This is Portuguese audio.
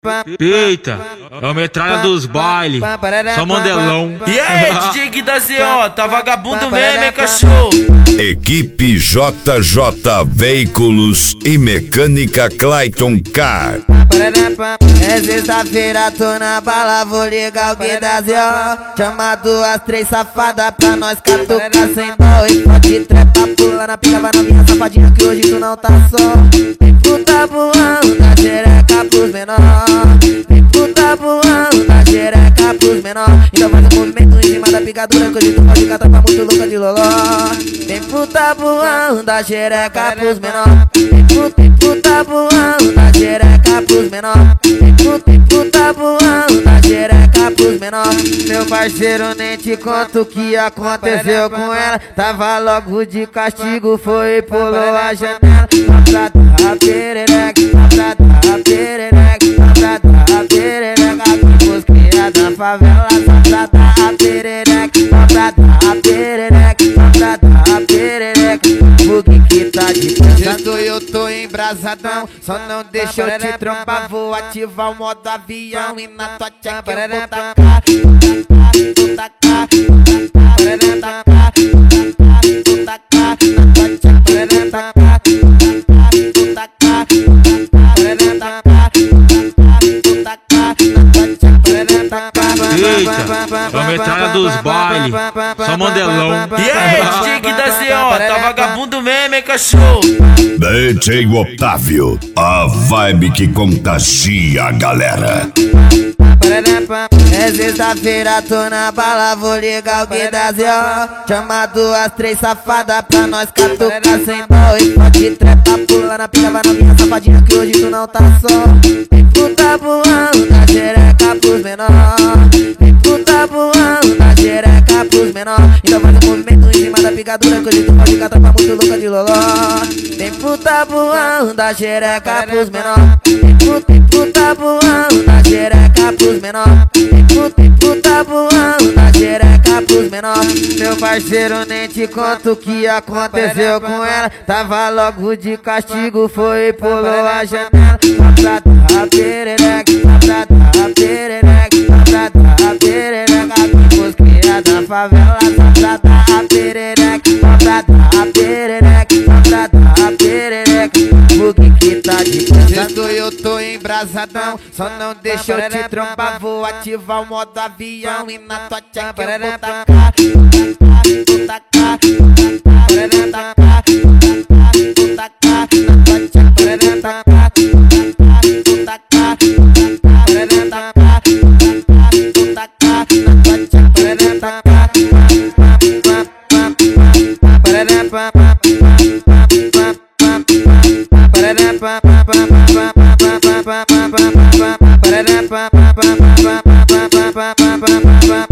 Eita, é a metralha dos bailes, só mandelão. E aí, DJ Gui da ZO, tá vagabundo mesmo, hein, cachorro? Equipe JJ Veículos e Mecânica Clayton Car. É sexta-feira, tô na bala, vou ligar o Gui da ZO. Chama duas, três safadas pra nós catucar sem dó. E pode trepar, pula na pica, vai na minha safadinha que hoje tu não tá só. Tem puta voando da xereca pros menor. Tem puta voando da xereca pros menor. Então faz um movimento em cima da picadura que hoje tu pode catar, tá muito louca de loló. Tem puta voando da xereca pros menor. Tem puta voando da xereca pros menor. Tem puta voando da xereca pros menor. Meu parceiro, nem te conto o que aconteceu com ela. Tava logo de castigo, foi e pulou a janela. Pra dar a perereca, pra dar a perereca, pra dar a perereca. Os cria da favela, pra dar a perereca, pra dar a perereca, pra dar a perereca. O que tá de canto, eu tô embrasadão. Só não deixa eu te trombar, vou ativar o modo avião. E na tua tcheca eu vou tacar, vou tacar, vou tacar, vou tacar, na tua tcheca eu vou tacar, vou tacar, vou tacar, vou tacar, na tua tcheca eu vou tacar. Eita, é a metralha dos bailes, só mandelão. E aí, DJ Gui da ZO, tá vagabundo mesmo, hein, cachorro? DJ Otávio, a vibe que contagia a galera. É sexta-feira, tô na bala, vou ligar o Gui da ZO. Chama duas, três safadas pra nós catucar sem dó. E pode trepar, pula na pica, vai na minha safadinha que hoje tu não tá só. Tem puta voando da xereca pros menor. Tem puta voando da xereca pros menor. Então faz um movimento em cima da picadura que hoje tu pode catar, tá muito louca de loló. Tem puta voando da xereca pros menor. Tem puta voando da xereca pros menor. Tem puta voando da xereca pros menor. Meu parceiro, nem te conto o que aconteceu com ela. Tava logo de castigo, foi e pulou a janela. Pra dar a perereca, pra dar a perereca, pra dar a perereca. Os cria da favela, pra dar a perereca, pra dar a perereca, pra dar a perereca. O que tá de canto, eu tô embrasadão. Só não deixa eu te trombar, vou ativar o modo avião. E na tua tcheca eu vou tacar, vou tacar, vou tacar, vou tacar, na tua tcheca eu vou tacar, vou tacar, vou tacar, vou tacar, na tua tcheca eu vou tacar. Ba